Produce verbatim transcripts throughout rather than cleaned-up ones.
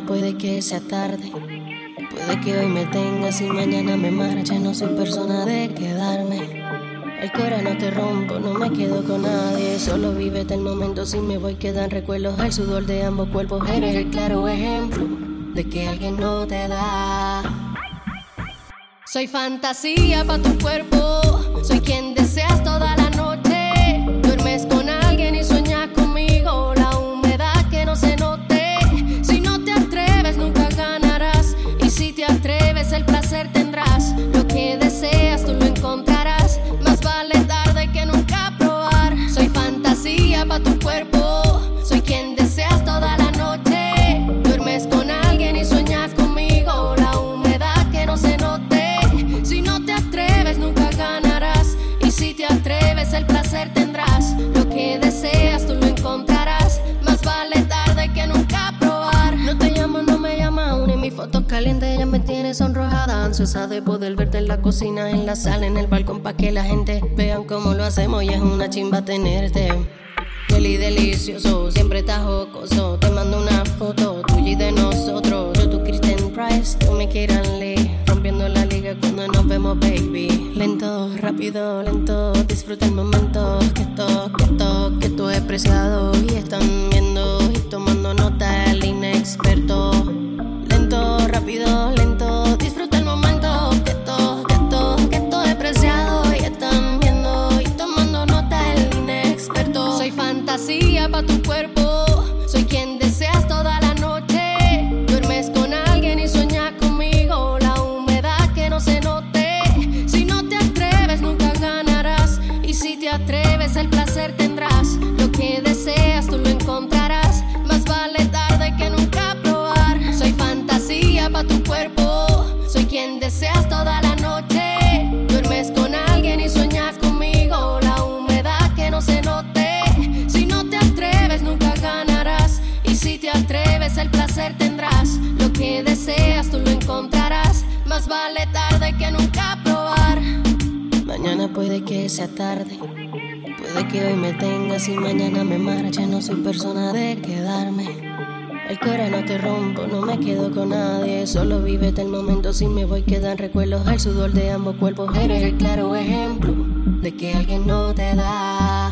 puede que sea tarde, puede que hoy me tengas y mañana me marche. No soy persona de quedarme. El cora no te rompo, no me quedo con nadie. Solo vívete el momento, si me voy quedan recuerdos. El sudor de ambos cuerpos, eres el claro ejemplo de que alguien no te da. Soy fantasía pa' tu cuerpo, soy quien deseas toda la noche. Duermes con alguien y sueñas conmigo, la humedad que no se note. Si no te atreves nunca ganarás, y si te atreves el placer tendrás. Lo que deseas tú lo encontrarás, más vale tarde que nunca probar. Soy fantasía pa' tu cuerpo, soy quien deseas toda la noche. Duermes con alguien y sueñas conmigo, la humedad que no se note. Si no te atreves nunca ganarás, y si te atreves el placer tendrás. Lo que deseas tú lo encontrarás, más vale tarde que nunca probar. No te llamo, no me llama aún, y mis fotos calientes ya me tienes sonrojada, ansiosa de poder verte en la cocina, en la sala, en el balcón, pa' que la gente vean cómo lo hacemos. Y es una chimba tenerte, deli delicioso, siempre estás jocoso. Te mando una foto tuya y de nosotros, yo tu Kristen Price, tú me quieran Lee, rompiendo la liga cuando nos vemos, baby. Lento, rápido, lento, disfruta el momento, que esto, que esto, que tú es preciado. Y están viendo y tomando nota el inexperto. Lento, rápido, lento, disfruta el momento, que esto, que esto, que esto es preciado. Y están viendo y tomando nota el inexperto. Soy fantasía pa' tu cuerpo, soy quien deseas toda la noche. Duermes con alguien y sueñas conmigo, la humedad que no se note. Si no te atreves nunca ganarás, y si te atreves el placer tendrás. Lo que deseas tú lo encontrarás, más vale tarde que nunca probar. Soy fantasía pa' tu cuerpo, soy quien deseas toda la noche. Duermes con alguien y sueñas conmigo, la humedad que no se note. Si no te atreves nunca ganarás, y si te atreves el placer tendrás. Lo que deseas tú lo encontrarás, más vale tarde que nunca probar. Mañana puede que sea tarde, puede que hoy me tengas y mañana me marche. No soy persona de quedarme. El cora no te rompo, no me quedo con nadie. Solo vívete el momento, si me voy quedan recuerdos. El sudor de ambos cuerpos, eres el claro ejemplo de que alguien no te da.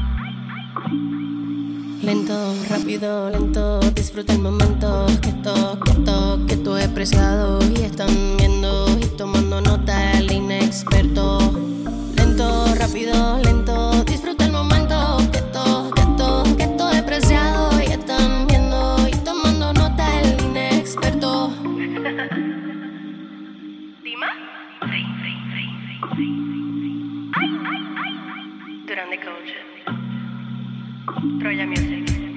Lento, rápido, lento, disfruta el momento, que esto, que esto, que tú es preciado. Y están viendo y tomando nota el inexperto. Lento, rápido, lento, disfruta el momento, que esto, que esto, que esto es preciado. Y están viendo y tomando nota el inexperto. ¿Dima? Sí, sí, sí, sí, sí. Ay, ay, ay. Durante Culture. Troya Music.